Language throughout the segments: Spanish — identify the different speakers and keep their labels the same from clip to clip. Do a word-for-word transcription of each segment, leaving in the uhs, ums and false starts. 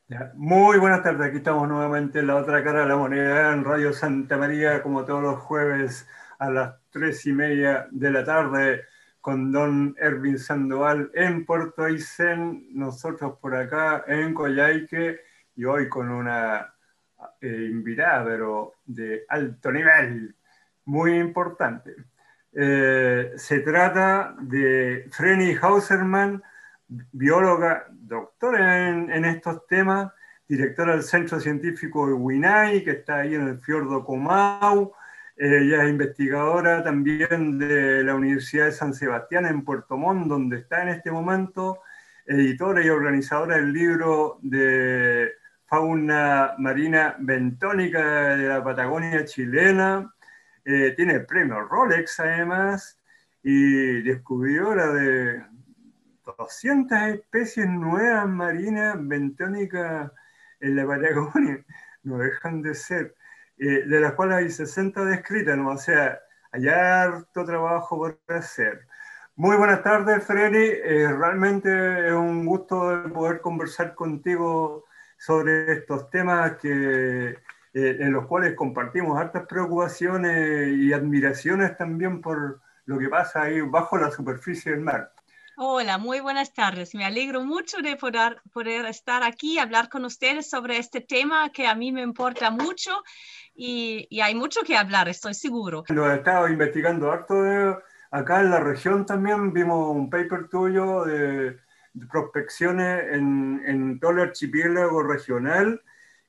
Speaker 1: Ya, muy buenas tardes, aquí estamos nuevamente en la otra cara de la moneda en Radio Santa María, como todos los jueves a las tres y media de la tarde, con don Ervin Sandoval en Puerto Aysén, nosotros por acá en Coyhaique, y hoy con una eh, invitada, pero de alto nivel, muy importante. Eh, se trata de Freni Hauserman, bióloga, doctora en, en estos temas, directora del Centro Científico de Huinay, que está ahí en el fiordo Comau. Eh, ella es investigadora también de la Universidad de San Sebastián en Puerto Montt, donde está en este momento, editora y organizadora del libro de fauna marina bentónica de la Patagonia chilena. Eh, tiene el premio Rolex además, y descubridora de doscientas especies nuevas marinas bentónicas en la Patagonia. No dejan de ser, eh, de las cuales hay sesenta descritas, ¿no? O sea, hay harto trabajo por hacer. Muy buenas tardes, Freddy. Eh, realmente es un gusto de poder conversar contigo sobre estos temas que, eh, en los cuales compartimos hartas preocupaciones y admiraciones también por lo que pasa ahí bajo la superficie del mar.
Speaker 2: Hola, muy buenas tardes. Me alegro mucho de poder, poder estar aquí y hablar con ustedes sobre este tema que a mí me importa mucho y, y hay mucho que hablar, estoy seguro.
Speaker 1: Lo he estado investigando harto de, acá en la región también, vimos un paper tuyo de, de prospecciones en, en todo el archipiélago regional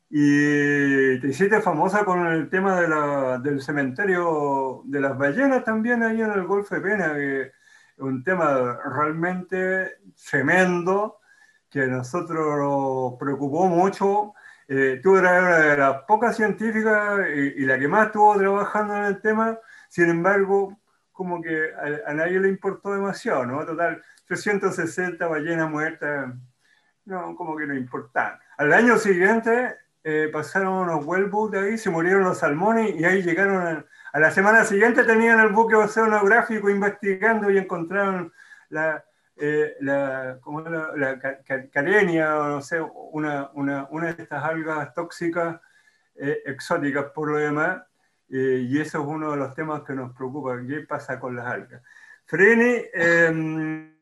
Speaker 1: y te hiciste famosa con el tema de la, del cementerio de las ballenas también ahí en el Golfo de Pena, que es un tema realmente tremendo que a nosotros nos preocupó mucho. Eh, tú eras una de las pocas científicas y, y la que más estuvo trabajando en el tema, sin embargo, como que a, a nadie le importó demasiado, ¿no? Total, trescientas sesenta ballenas muertas, no, como que no importaban. Al año siguiente eh, pasaron unos whaleboats ahí, se murieron los salmones y ahí llegaron a, a la semana siguiente tenían el buque oceanográfico investigando y encontraron la, eh, la, ¿cómo era? La ca- ca- carenia, o no sé, una, una, una de estas algas tóxicas eh, exóticas por lo demás, eh, y eso es uno de los temas que nos preocupa, ¿qué pasa con las algas? Freni, eh,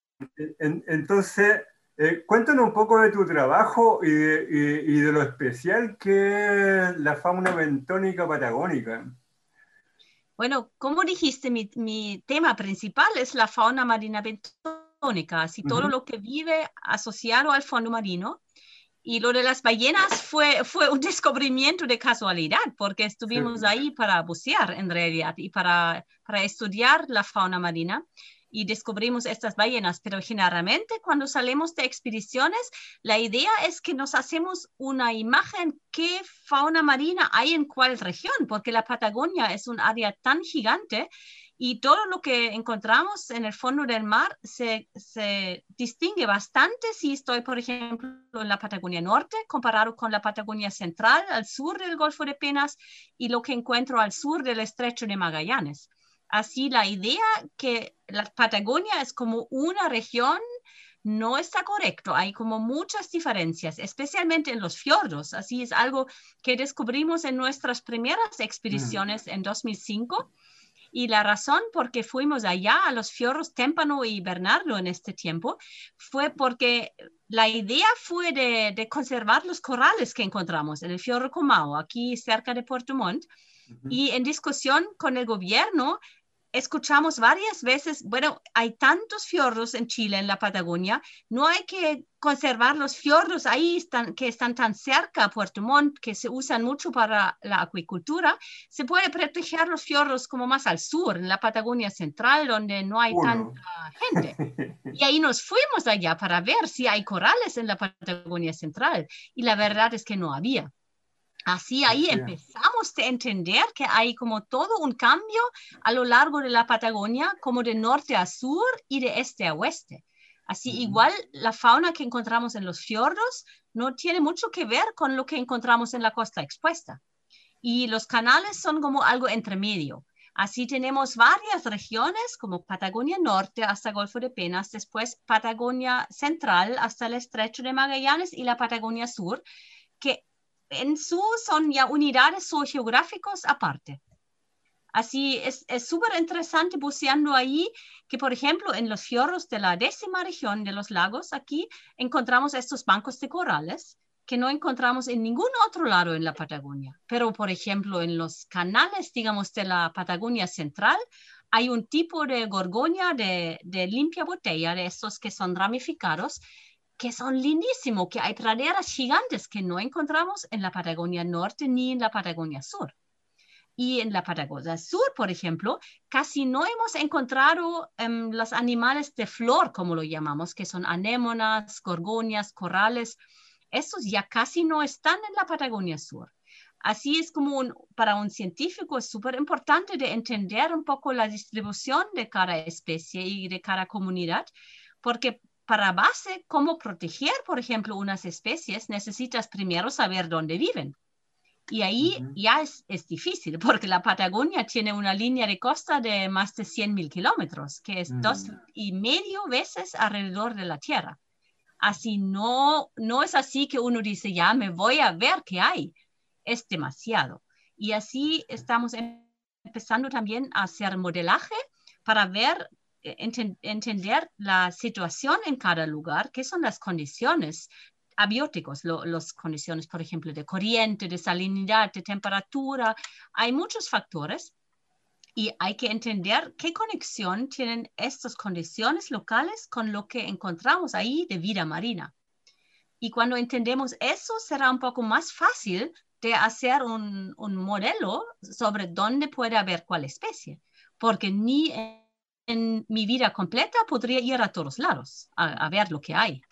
Speaker 1: en, entonces, eh, cuéntanos un poco de tu trabajo y de, y, y de lo especial que es la fauna bentónica patagónica.
Speaker 2: Bueno, como dijiste, mi, mi tema principal es la fauna marina bentónica, así
Speaker 1: Uh
Speaker 2: todo
Speaker 1: -huh.
Speaker 2: lo que vive asociado al fondo marino. Y lo de las ballenas fue, fue un descubrimiento de casualidad, porque
Speaker 1: Sí.
Speaker 2: estuvimos ahí para bucear en realidad y para, para estudiar la fauna marina y descubrimos estas ballenas. Pero generalmente cuando salimos de expediciones, la idea es que nos hacemos una imagen qué fauna marina hay en cuál región, porque la Patagonia es un área tan gigante y todo lo que encontramos en el fondo del mar se, se distingue bastante si estoy, por ejemplo, en la Patagonia Norte, comparado con la Patagonia Central, al sur del Golfo de Penas, y lo que encuentro al sur del Estrecho de Magallanes. Así, la idea que la Patagonia es como una región no está correcto. Hay como muchas diferencias, especialmente en los fiordos. Así es algo que descubrimos en nuestras primeras
Speaker 1: Mm.
Speaker 2: expediciones en dos mil cinco. Y la razón por qué fuimos allá a los fiordos Témpano y Bernardo en este tiempo fue porque la idea fue de, de conservar los corales que encontramos en el fiordo Comau, aquí cerca de Puerto Montt.
Speaker 1: Uh -huh.
Speaker 2: Y en discusión con el gobierno escuchamos varias veces, bueno, hay tantos fiordos en Chile, en la Patagonia, no hay que conservar los fiordos ahí están, que están tan cerca a Puerto Montt, que se usan mucho para la acuicultura, se puede proteger los fiordos como más al sur, en la Patagonia Central, donde no hay tanta
Speaker 1: Uno.
Speaker 2: gente. Y ahí nos fuimos allá para ver si hay corales en la Patagonia Central, y la verdad es que no había. Así ahí
Speaker 1: Así es.
Speaker 2: empezamos a entender que hay como todo un cambio a lo largo de la Patagonia, como de norte a sur y de este a oeste. Así
Speaker 1: Uh -huh.
Speaker 2: igual la fauna que encontramos en los fiordos no tiene mucho que ver con lo que encontramos en la costa expuesta. Y los canales son como algo entre medio. Así tenemos varias regiones como Patagonia Norte hasta Golfo de Penas, después Patagonia Central hasta el Estrecho de Magallanes y la Patagonia Sur, que en su son ya unidades geográficas aparte. Así es súper interesante buceando ahí que, por ejemplo, en los fiordos de la décima región de los lagos, aquí encontramos estos bancos de corales que no encontramos en ningún otro lado en la Patagonia. Pero, por ejemplo, en los canales, digamos, de la Patagonia Central, hay un tipo de gorgonia de, de limpia botella, de estos que son ramificados, que son lindísimos, que hay praderas gigantes que no encontramos en la Patagonia Norte ni en la Patagonia Sur. Y en la Patagonia Sur, por ejemplo, casi no hemos encontrado um, los animales de flor, como lo llamamos, que son anémonas, gorgonias, corales. Estos ya casi no están en la Patagonia Sur. Así es como un, para un científico es súper importante de entender un poco la distribución de cada especie y de cada comunidad, porque para base cómo proteger, por ejemplo, unas especies, necesitas primero saber dónde viven. Y ahí uh-huh. ya es, es difícil, porque la Patagonia tiene una línea de costa de más de cien mil kilómetros, que es uh-huh. dos y medio veces alrededor de la Tierra. Así no, no es así que uno dice, ya me voy a ver qué hay. Es demasiado. Y así estamos empezando también a hacer modelaje para ver, ent- entender la situación en cada lugar, qué son las condiciones abióticos, lo, las condiciones, por ejemplo, de corriente, de salinidad, de temperatura. Hay muchos factores y hay que entender qué conexión tienen estas condiciones locales con lo que encontramos ahí de vida marina. Y cuando entendemos eso, será un poco más fácil de hacer un, un modelo sobre dónde puede haber cuál especie, porque ni en, en mi vida completa podría ir a todos lados a, a ver lo que hay.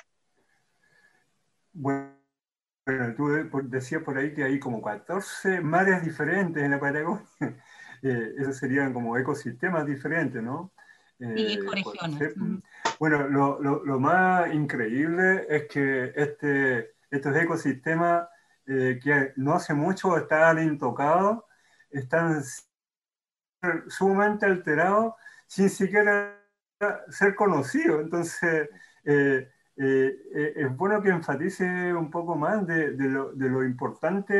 Speaker 1: Bueno, tú decías por ahí que hay como catorce mares diferentes en la Patagonia. Eh, esos serían como ecosistemas diferentes, ¿no?
Speaker 2: Eh, sí, ecorregiones.
Speaker 1: Uh-huh. Bueno, lo, lo, lo más increíble es que este, estos ecosistemas eh, que no hace mucho estaban intocados, están sumamente alterados sin siquiera ser conocidos. Entonces, eh, eh, eh, es bueno que enfatice un poco más de, de, lo, de lo importante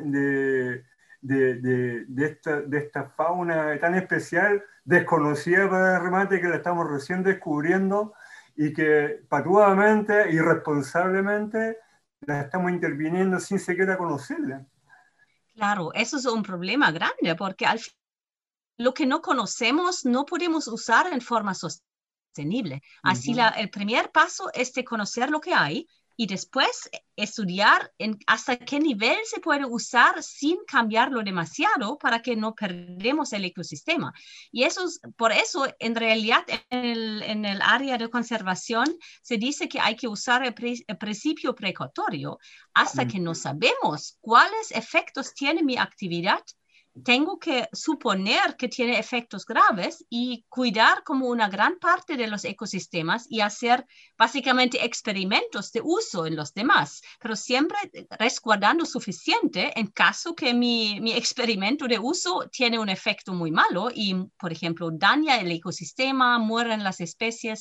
Speaker 1: de, de, de, de, esta, de esta fauna tan especial, desconocida para el remate, que la estamos recién descubriendo y que patuadamente, irresponsablemente, la estamos interviniendo sin siquiera conocerla.
Speaker 2: Claro, eso es un problema grande, porque al final lo que no conocemos no podemos usar en forma sostenible. Así uh-huh. la, el primer paso es de conocer lo que hay y después estudiar en hasta qué nivel se puede usar sin cambiarlo demasiado para que no perdamos el ecosistema. Y eso es, por eso, en realidad, en el, en el área de conservación se dice que hay que usar el, pre, el principio precautorio hasta uh-huh. que no sabemos cuáles efectos tiene mi actividad. Tengo que suponer que tiene efectos graves y cuidar como una gran parte de los ecosistemas y hacer básicamente experimentos de uso en los demás, pero siempre resguardando suficiente en caso que mi, mi experimento de uso tiene un efecto muy malo y, por ejemplo, daña el ecosistema, mueren las especies.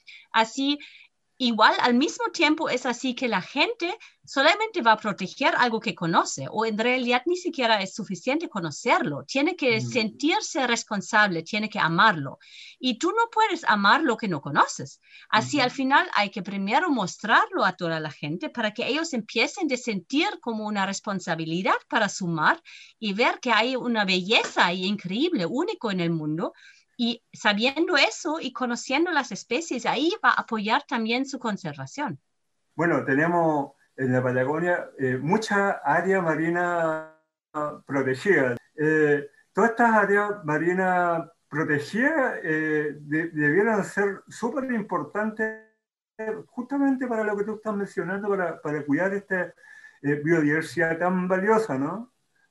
Speaker 2: Así, igual, al mismo tiempo es así que la gente solamente va a proteger algo que conoce o en realidad ni siquiera es suficiente conocerlo. Tiene que mm. sentirse responsable, tiene que amarlo. Y tú no puedes amar lo que no conoces. Así mm-hmm. al final hay que primero mostrarlo a toda la gente para que ellos empiecen a sentir como una responsabilidad para sumar y ver que hay una belleza increíble, único en el mundo. Y sabiendo eso y conociendo las especies, ahí va a apoyar también su conservación.
Speaker 1: Bueno, tenemos en la Patagonia eh, mucha área marina protegida. Eh, todas estas áreas marinas protegidas eh, de, debieran ser súper importantes justamente para lo que tú estás mencionando, para, para cuidar esta eh, biodiversidad tan valiosa, ¿no?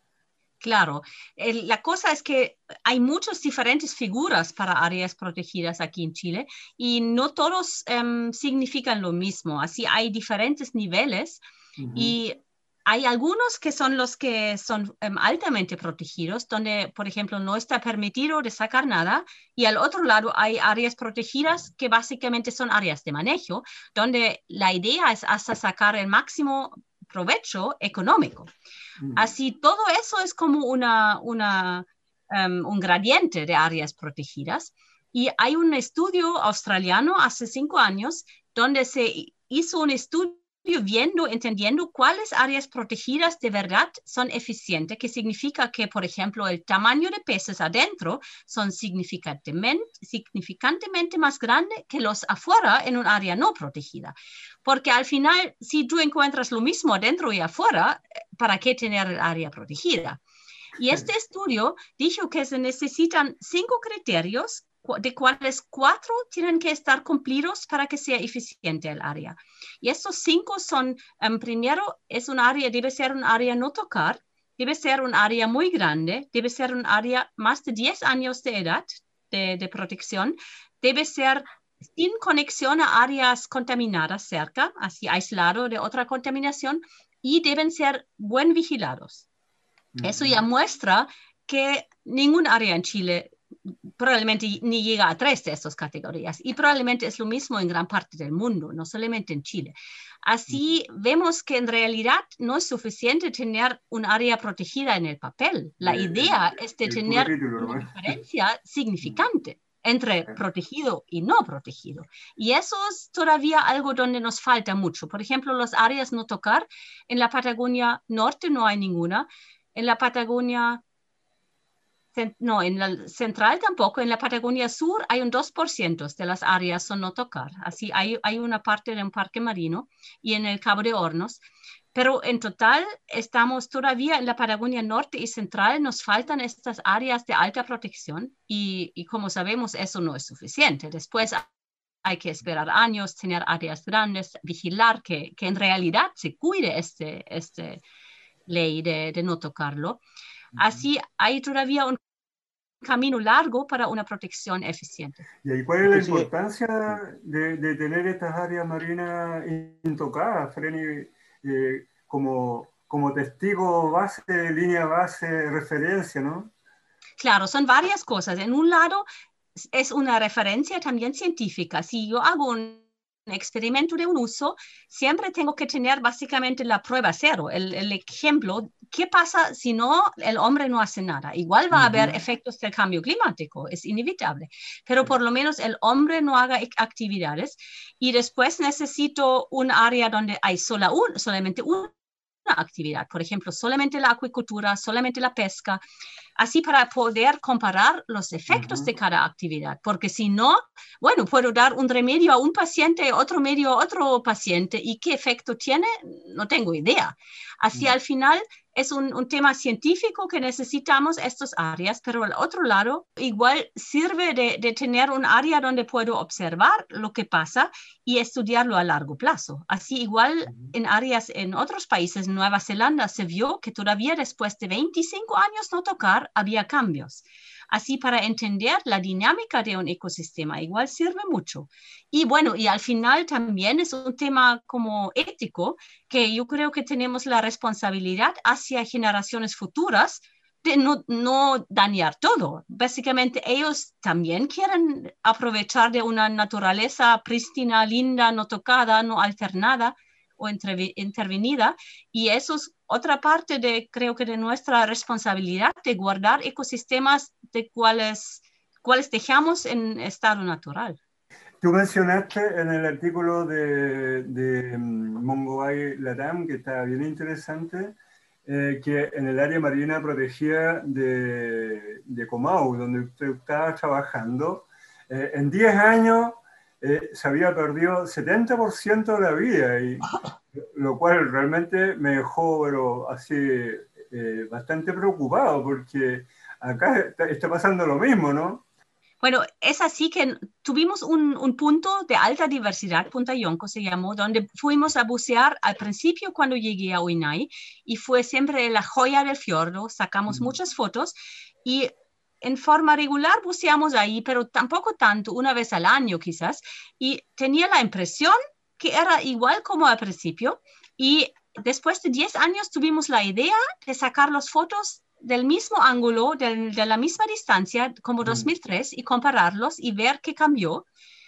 Speaker 2: Claro, el, la cosa es que hay muchas diferentes figuras para áreas protegidas aquí en Chile y no todos um, significan lo mismo. Así hay diferentes niveles uh-huh. y hay algunos que son los que son um, altamente protegidos, donde, por ejemplo, no está permitido de sacar nada, y al otro lado hay áreas protegidas que básicamente son áreas de manejo, donde la idea es hasta sacar el máximo provecho económico. Mm. Así, todo eso es como una, una, um, un gradiente de áreas protegidas. Y hay un estudio australiano hace cinco años donde se hizo un estudio viendo, entendiendo cuáles áreas protegidas de verdad son eficientes, que significa que, por ejemplo, el tamaño de peces adentro son significantemente, significantemente más grande que los afuera en un área no protegida. Porque al final, si tú encuentras lo mismo adentro y afuera, ¿para qué tener el área protegida? Y este estudio dijo que se necesitan cinco criterios de cuales cuatro tienen que estar cumplidos para que sea eficiente el área. Y estos cinco son, um, primero, es un área, debe ser un área no tocar, debe ser un área muy grande, debe ser un área más de diez años de edad de, de protección, debe ser sin conexión a áreas contaminadas cerca, así aislado de otra contaminación, y deben ser buen vigilados. Uh-huh. Eso ya muestra que ningún área en Chile probablemente ni llega a tres de estas categorías, y probablemente es lo mismo en gran parte del mundo, no solamente en Chile. Así uh-huh. vemos que en realidad no es suficiente tener un área protegida en el papel. La el, idea el, es de tener título, una ¿no? diferencia significante uh-huh. entre protegido y no protegido. Y eso es todavía algo donde nos falta mucho. Por ejemplo, las áreas no tocar, en la Patagonia Norte no hay ninguna, en la Patagonia No, en la central tampoco. En la Patagonia Sur hay un dos por ciento de las áreas son no tocar. Así hay, hay una parte de un parque marino y en el Cabo de Hornos. Pero en total estamos todavía en la Patagonia Norte y Central, nos faltan estas áreas de alta protección y, y como sabemos eso no es suficiente. Después hay que esperar años, tener áreas grandes, vigilar que, que en realidad se cuide este, este ley de, de no tocarlo. Así hay todavía un camino largo para una protección eficiente.
Speaker 1: ¿Y ahí cuál es la importancia de, de tener estas áreas marinas intocadas, Freni, eh, como, como testigo base, línea base, referencia, ¿no?
Speaker 2: Claro, son varias cosas. En un lado es una referencia también científica. Si yo hago un experimento de un uso, siempre tengo que tener básicamente la prueba cero, el, el ejemplo, ¿qué pasa si no, el hombre no hace nada? Igual va a haber uh-huh. efectos del cambio climático, es inevitable, pero por lo menos el hombre no haga actividades y después necesito un área donde hay sola un, solamente una actividad, por ejemplo, solamente la acuicultura, solamente la pesca, así para poder comparar los efectos uh-huh. de cada actividad, porque si no, bueno, puedo dar un remedio a un paciente, otro medio a otro paciente, y qué efecto tiene, no tengo idea. Así uh-huh. al final es un, un tema científico que necesitamos estas áreas, pero al otro lado igual sirve de, de tener un área donde puedo observar lo que pasa y estudiarlo a largo plazo. Así igual uh-huh. en áreas en otros países, en Nueva Zelanda se vio que todavía después de veinticinco años no tocar, había cambios. Así para entender la dinámica de un ecosistema igual sirve mucho. Y bueno, y al final también es un tema como ético que yo creo que tenemos la responsabilidad hacia generaciones futuras de no, no dañar todo. Básicamente ellos también quieren aprovechar de una naturaleza prístina, linda, no tocada, no alternada o intervenida, y eso es otra parte de, creo que de nuestra responsabilidad de guardar ecosistemas de cuales, cuales dejamos en estado natural.
Speaker 1: Tú mencionaste en el artículo de, de Mongobai Latam, que está bien interesante, eh, que en el área marina protegida de, de Comau, donde usted estaba trabajando, eh, en diez años eh, se había perdido setenta por ciento de la vida, y, lo cual realmente me dejó pero así eh, bastante preocupado, porque acá está, está pasando lo mismo, ¿no?
Speaker 2: Bueno, es así que tuvimos un, un punto de alta diversidad, Punta Yonko se llamó, donde fuimos a bucear al principio cuando llegué a Uinai, y fue siempre la joya del fiordo, sacamos mm. muchas fotos, y en forma regular buceamos ahí, pero tampoco tanto, una vez al año quizás, y tenía la impresión que era igual como al principio, y después de diez años tuvimos la idea de sacar las fotos del mismo ángulo, de, de la misma distancia, como dos mil tres, y compararlos y ver qué cambió.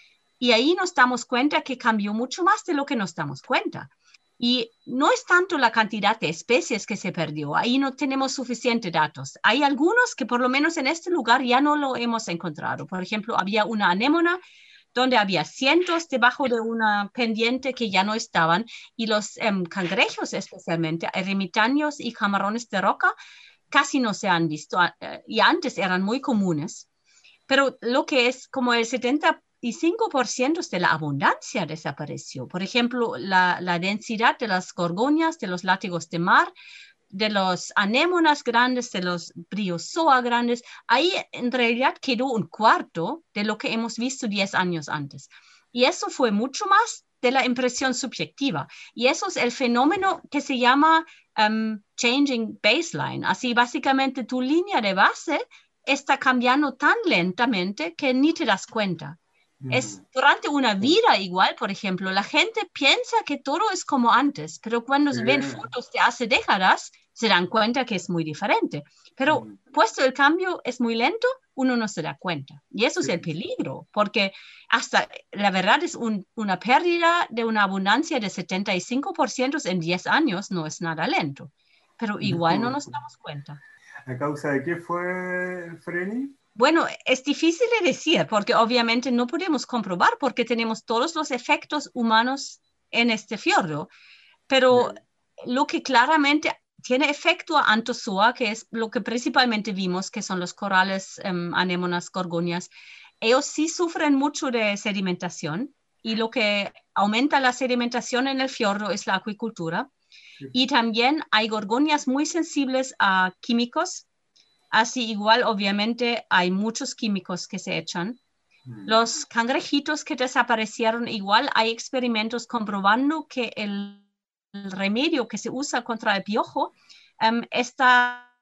Speaker 2: Y ahí nos damos cuenta que cambió mucho más de lo que nos damos cuenta. Y no es tanto la cantidad de especies que se perdió, ahí no tenemos suficientes datos. Hay algunos que por lo menos en este lugar ya no lo hemos encontrado. Por ejemplo, había una anémona donde había cientos debajo de una pendiente que ya no estaban, y los um, cangrejos especialmente, ermitaños y camarones de roca, casi no se han visto, uh, y antes eran muy comunes. Pero lo que es como el setenta y cinco por ciento de la abundancia desapareció. Por ejemplo, la, la densidad de las gorgonias, de los látigos de mar, de los anémonas grandes, de los briozoa grandes, ahí en realidad quedó un cuarto de lo que hemos visto diez años antes. Y eso fue mucho más de la impresión subjetiva. Y eso es el fenómeno que se llama um, changing baseline. Así, básicamente, tu línea de base está cambiando tan lentamente que ni te das cuenta. Es durante una vida igual, por ejemplo, la gente piensa que todo es como antes, pero cuando
Speaker 1: Sí.
Speaker 2: ven fotos de hace décadas, se dan cuenta que es muy diferente. Pero
Speaker 1: Mm.
Speaker 2: puesto el cambio es muy lento, uno no se da cuenta. Y eso
Speaker 1: Sí.
Speaker 2: es el peligro, porque hasta la verdad es un, una pérdida de una abundancia de setenta y cinco por ciento en diez años, no es nada lento. Pero igual no, no nos damos cuenta.
Speaker 1: ¿A causa de qué fue, Freni?
Speaker 2: Bueno, es difícil de decir porque obviamente no podemos comprobar porque tenemos todos los efectos humanos en este fiordo, pero
Speaker 1: Bien.
Speaker 2: lo que claramente tiene efecto a Anthozoa, que es lo que principalmente vimos, que son los corales, um, anémonas, gorgonias, ellos sí sufren mucho de sedimentación, y lo que aumenta la sedimentación en el fiordo es la acuicultura.
Speaker 1: Sí.
Speaker 2: Y también hay gorgonias muy sensibles a químicos. Así igual, obviamente, hay muchos químicos que se echan. Mm. Los cangrejitos que desaparecieron, igual hay experimentos comprobando que el, el remedio que se usa contra el piojo um, está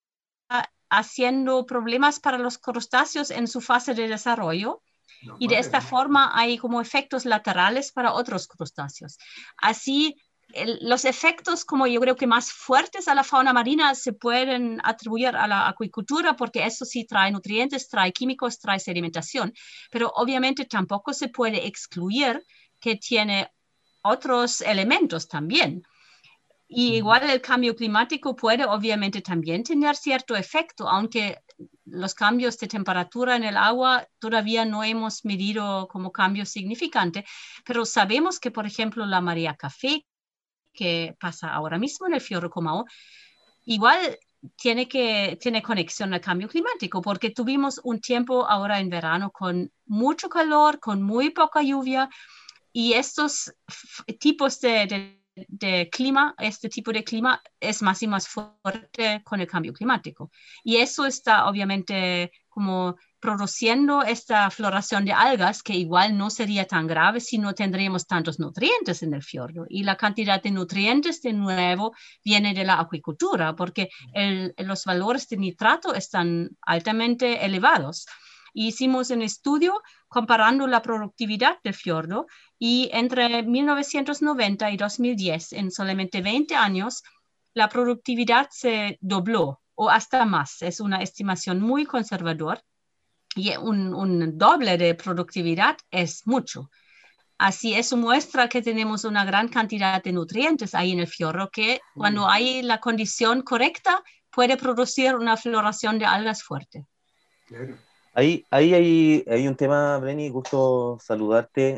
Speaker 2: haciendo problemas para los crustáceos en su fase de desarrollo. No, y de esta forma hay como efectos laterales para otros crustáceos. Así, el, los efectos como yo creo que más fuertes a la fauna marina se pueden atribuir a la acuicultura, porque eso sí trae nutrientes, trae químicos, trae sedimentación, pero obviamente tampoco se puede excluir que tiene otros elementos también. Y igual el cambio climático puede obviamente también tener cierto efecto, aunque los cambios de temperatura en el agua todavía no hemos medido como cambio significante, pero sabemos que, por ejemplo, la marea café, que pasa ahora mismo en el fiordo Comau, igual tiene, que, tiene conexión al cambio climático, porque tuvimos un tiempo ahora en verano con mucho calor, con muy poca lluvia, y estos tipos de, de de clima, este tipo de clima es más y más fuerte con el cambio climático. Y eso está obviamente como produciendo esta floración de algas que igual no sería tan grave si no tendríamos tantos nutrientes en el fiordo. Y la cantidad de nutrientes de nuevo viene de la acuicultura, porque el, los valores de nitrato están altamente elevados. Hicimos un estudio comparando la productividad del fiordo, y entre mil novecientos noventa y dos mil diez, en solamente veinte años, la productividad se dobló o hasta más. Es una estimación muy conservadora, y un, un doble de productividad es mucho. Así, eso muestra que tenemos una gran cantidad de nutrientes ahí en el fiordo, que cuando hay la condición correcta puede producir una floración de algas fuerte.
Speaker 3: Claro. Ahí, ahí hay, hay un tema, Breni, gusto saludarte.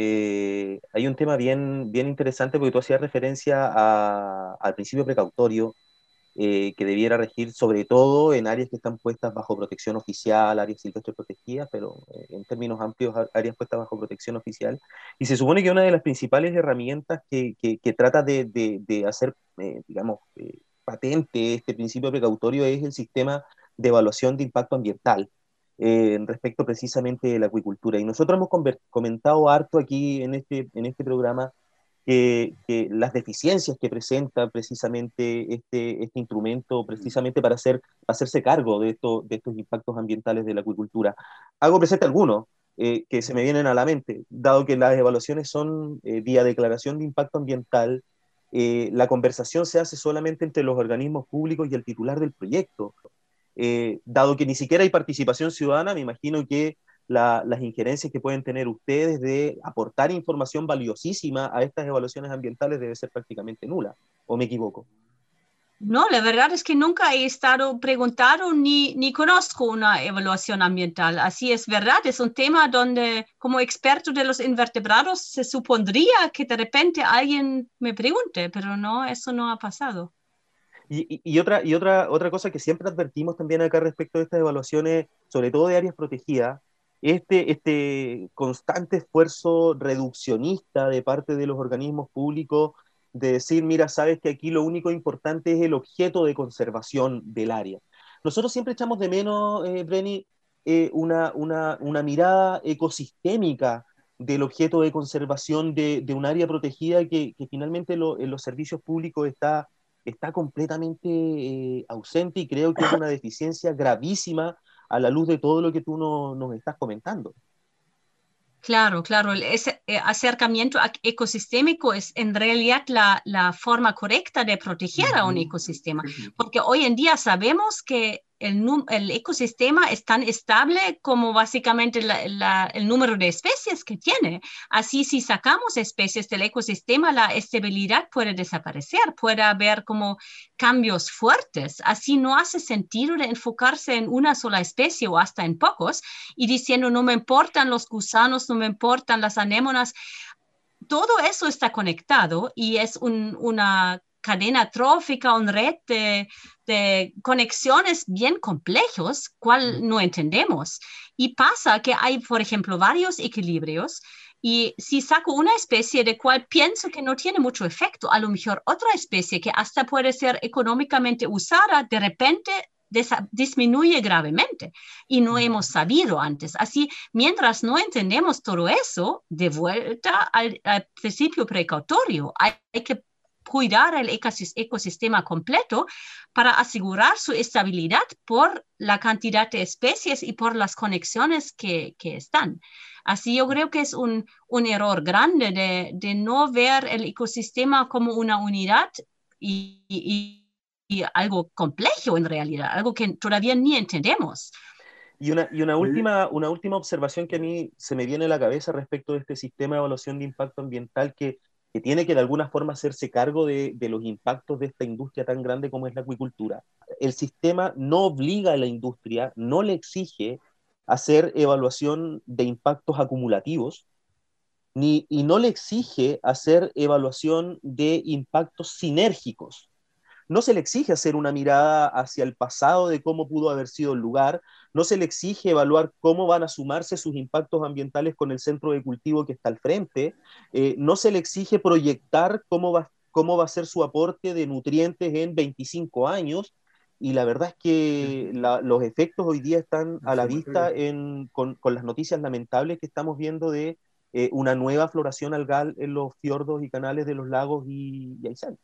Speaker 3: Eh, hay un tema bien, bien interesante porque tú hacías referencia a, al principio precautorio eh, que debiera regir sobre todo en áreas que están puestas bajo protección oficial, áreas silvestres protegidas, pero eh, en términos amplios, áreas puestas bajo protección oficial. Y se supone que una de las principales herramientas que, que, que trata de, de, de hacer, eh, digamos, eh, patente este principio precautorio es el sistema de evaluación de impacto ambiental. Eh, respecto precisamente de la acuicultura. Y nosotros hemos comentado harto aquí en este, en este programa que, que las deficiencias que presenta precisamente este, este instrumento, precisamente para hacer, hacerse cargo de, esto, de estos impactos ambientales de la acuicultura. Hago presente algunos eh, que se me vienen a la mente, dado que las evaluaciones son eh, vía declaración de impacto ambiental. eh, la conversación se hace solamente entre los organismos públicos y el titular del proyecto. Eh, dado que ni siquiera hay participación ciudadana, me imagino que la, las injerencias que pueden tener ustedes de aportar información valiosísima a estas evaluaciones ambientales debe ser prácticamente nula, ¿o me equivoco?
Speaker 2: No, la verdad es que nunca he estado preguntado ni, ni conozco una evaluación ambiental. Así es verdad, es un tema donde como experto de los invertebrados se supondría que de repente alguien me pregunte, pero no, eso no ha pasado.
Speaker 3: Y, y, y, otra, y otra, otra cosa que siempre advertimos también acá respecto de estas evaluaciones, sobre todo de áreas protegidas, este, este constante esfuerzo reduccionista de parte de los organismos públicos de decir, mira, sabes que aquí lo único importante es el objeto de conservación del área. Nosotros siempre echamos de menos, eh, Brenny, eh, una, una, una mirada ecosistémica del objeto de conservación de, de un área protegida que, que finalmente lo, en los servicios públicos está está completamente eh, ausente y creo que es una deficiencia gravísima a la luz de todo lo que tú no, nos estás comentando.
Speaker 2: Claro, claro, ese acercamiento ecosistémico es en realidad la, la forma correcta de proteger a un ecosistema, porque hoy en día sabemos que el, el ecosistema es tan estable como básicamente la, la, el número de especies que tiene. Así, si sacamos especies del ecosistema, la estabilidad puede desaparecer, puede haber como cambios fuertes. Así no hace sentido de enfocarse en una sola especie o hasta en pocos y diciendo no me importan los gusanos, no me importan las anémonas. Todo eso está conectado y es un, una cadena trófica, una red de, de conexiones bien complejos, cual no entendemos. Y pasa que hay, por ejemplo, varios equilibrios y si saco una especie de cual pienso que no tiene mucho efecto, a lo mejor otra especie que hasta puede ser económicamente usada, de repente disminuye gravemente y no hemos sabido antes. Así, mientras no entendemos todo eso, de vuelta al, al principio precautorio, hay, hay que cuidar el ecosistema completo para asegurar su estabilidad por la cantidad de especies y por las conexiones que, que están. Así yo creo que es un, un error grande de, de no ver el ecosistema como una unidad y, y, y algo complejo en realidad, algo que todavía ni entendemos.
Speaker 3: Y una, y una, última, una última observación que a mí se me viene a la cabeza respecto de este sistema de evaluación de impacto ambiental que, que tiene que de alguna forma hacerse cargo de, de los impactos de esta industria tan grande como es la acuicultura. El sistema no obliga a la industria, no le exige hacer evaluación de impactos acumulativos, ni, y no le exige hacer evaluación de impactos sinérgicos. No se le exige hacer una mirada hacia el pasado de cómo pudo haber sido el lugar, no se le exige evaluar cómo van a sumarse sus impactos ambientales con el centro de cultivo que está al frente, eh, no se le exige proyectar cómo va, cómo va a ser su aporte de nutrientes en veinticinco años, y la verdad es que la, los efectos hoy día están a la vista en, con, con las noticias lamentables que estamos viendo de eh, una nueva floración algal en los fiordos y canales de los lagos y, y Aysén.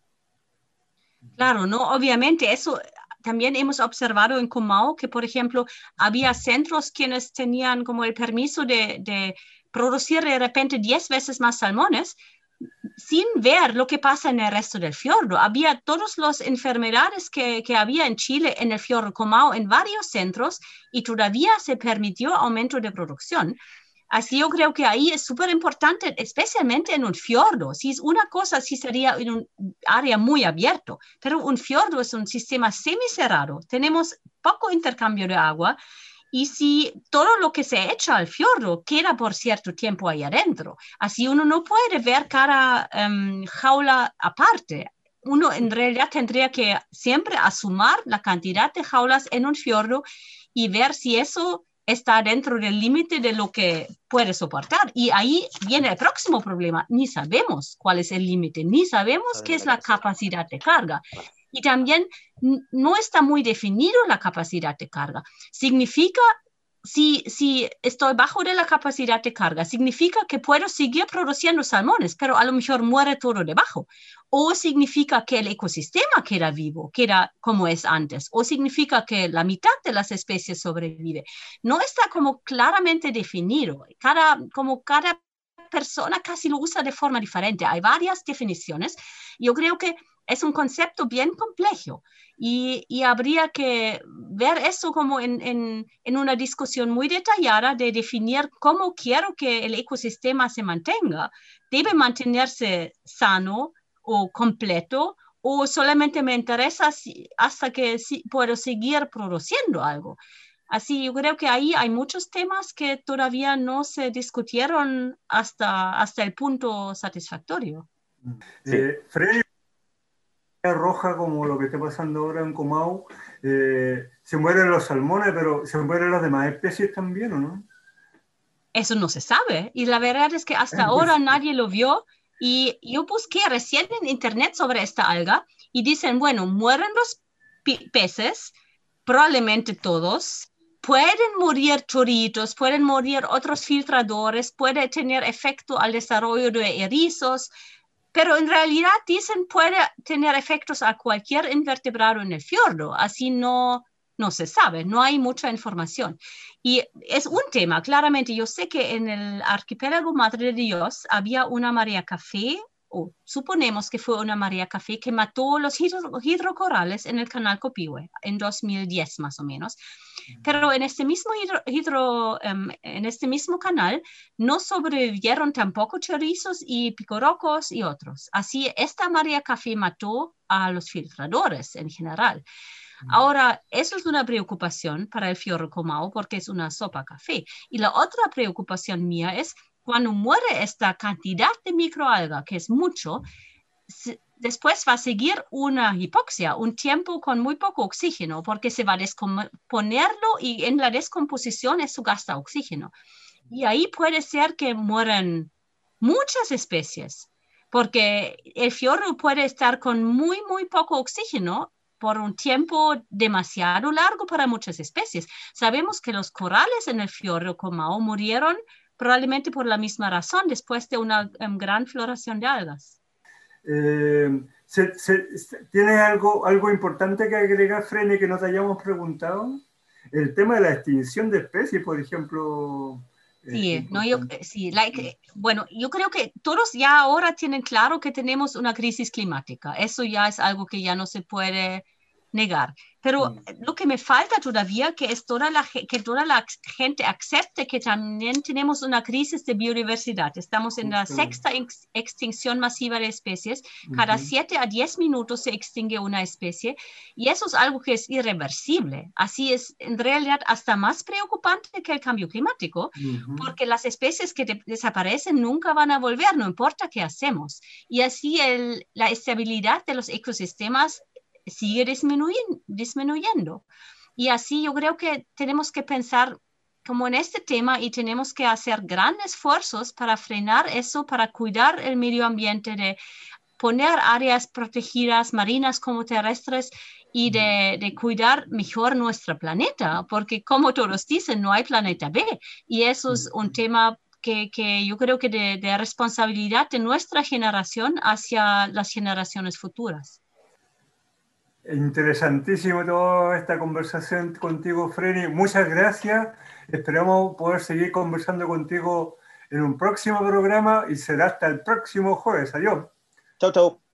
Speaker 2: Claro, no, obviamente eso también hemos observado en Comau que, por ejemplo, había centros quienes tenían como el permiso de, de producir de repente diez veces más salmones sin ver lo que pasa en el resto del fiordo. Había todas las enfermedades que, que había en Chile en el fiordo Comau en varios centros y todavía se permitió aumento de producción. Así yo creo que ahí es súper importante, especialmente en un fiordo. Si es una cosa, sí sería en un área muy abierto, pero un fiordo es un sistema semicerrado. Tenemos poco intercambio de agua y si todo lo que se echa al fiordo queda por cierto tiempo ahí adentro, así uno no puede ver cada um, jaula aparte. Uno en realidad tendría que siempre asumir la cantidad de jaulas en un fiordo y ver si eso está dentro del límite de lo que puede soportar. Y ahí viene el próximo problema. Ni sabemos cuál es el límite, ni sabemos qué es la capacidad de carga. Y también no está muy definido la capacidad de carga. Significa, si, si estoy bajo de la capacidad de carga, significa que puedo seguir produciendo salmones, pero a lo mejor muere todo debajo. O significa que el ecosistema queda vivo, queda como es antes. O significa que la mitad de las especies sobrevive. No está como claramente definido. Cada, como cada persona casi lo usa de forma diferente. Hay varias definiciones. Yo creo que es un concepto bien complejo y, y habría que ver eso como en, en, en una discusión muy detallada de definir cómo quiero que el ecosistema se mantenga. ¿Debe mantenerse sano o completo o solamente me interesa si, hasta que si, puedo seguir produciendo algo? Así, yo creo que ahí hay muchos temas que todavía no se discutieron hasta, hasta el punto satisfactorio.
Speaker 1: Sí. Eh, Freddy, roja como lo que está pasando ahora en Comau, eh, se mueren los salmones, pero se mueren las demás especies también, ¿o no?
Speaker 2: Eso no se sabe. Y la verdad es que hasta ahora nadie lo vio. Y yo busqué recién en internet sobre esta alga y dicen, bueno, mueren los peces, probablemente todos. Pueden morir chorritos, pueden morir otros filtradores, puede tener efecto al desarrollo de erizos, pero en realidad dicen puede tener efectos a cualquier invertebrado en el fiordo. Así no, no se sabe, no hay mucha información. Y es un tema, claramente. Yo sé que en el archipiélago Madre de Dios había una María Café, o suponemos que fue una María Café, que mató los hidro, hidrocorales en el canal Copihue en dos mil diez más o menos. Pero en este mismo, hidro, hidro, um, en este mismo canal no sobrevivieron tampoco chorizos y picorocos y otros. Así, esta María Café mató a los filtradores en general. Ahora, eso es una preocupación para el fiordo Comau porque es una sopa café. Y la otra preocupación mía es cuando muere esta cantidad de microalga, que es mucho, después va a seguir una hipoxia, un tiempo con muy poco oxígeno, porque se va a descomponerlo y en la descomposición eso gasta oxígeno. Y ahí puede ser que mueran muchas especies, porque el fiordo puede estar con muy, muy poco oxígeno por un tiempo demasiado largo para muchas especies. Sabemos que los corales en el fiordo Comau murieron probablemente por la misma razón después de una um, gran floración de algas.
Speaker 1: Eh, se, se, ¿Tienes algo, algo importante que agregar, Frene, que no te hayamos preguntado? El tema de la extinción de especies, por ejemplo.
Speaker 2: Sí, no, yo, sí like, bueno, yo creo que todos ya ahora tienen claro que tenemos una crisis climática. Eso ya es algo que ya no se puede negar. Pero mm. lo que me falta todavía que es toda la, que toda la gente acepte que también tenemos una crisis de biodiversidad. Estamos en la sexta ex extinción masiva de especies. Cada uh-huh. siete a diez minutos se extingue una especie y eso es algo que es irreversible. Así es, en realidad, hasta más preocupante que el cambio climático, uh-huh. porque las especies que de desaparecen nunca van a volver, no importa qué hacemos. Y así el, la estabilidad de los ecosistemas sigue disminuyendo, disminuyendo. Y así yo creo que tenemos que pensar como en este tema y tenemos que hacer grandes esfuerzos para frenar eso, para cuidar el medio ambiente, de poner áreas protegidas, marinas como terrestres, y de, de cuidar mejor nuestro planeta, porque como todos dicen, no hay planeta B. Y eso es un tema que, que yo creo que de, de responsabilidad de nuestra generación hacia las generaciones futuras.
Speaker 1: Interesantísimo toda esta conversación contigo, Freni. Muchas gracias. Esperamos poder seguir conversando contigo en un próximo programa y será hasta el próximo jueves. Adiós.
Speaker 3: Chau, chau.